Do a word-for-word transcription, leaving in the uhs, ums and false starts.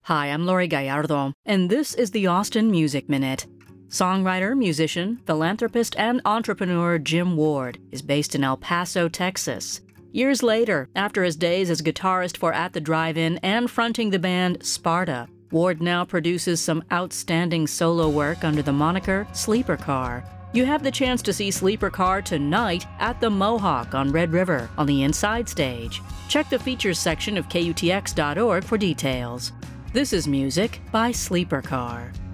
Hi, I'm Lori Gallardo, and this is the Austin Music Minute. Songwriter, musician, philanthropist, and entrepreneur Jim Ward is based in El Paso, Texas. Years later, after his days as guitarist for At the Drive-In and fronting the band Sparta, Ward now produces some outstanding solo work under the moniker Sleeper Car. You have the chance to see Sleeper Car tonight at the Mohawk on Red River on the Inside Stage. Check the features section of K U T X dot org for details. This is music by Sleeper Car.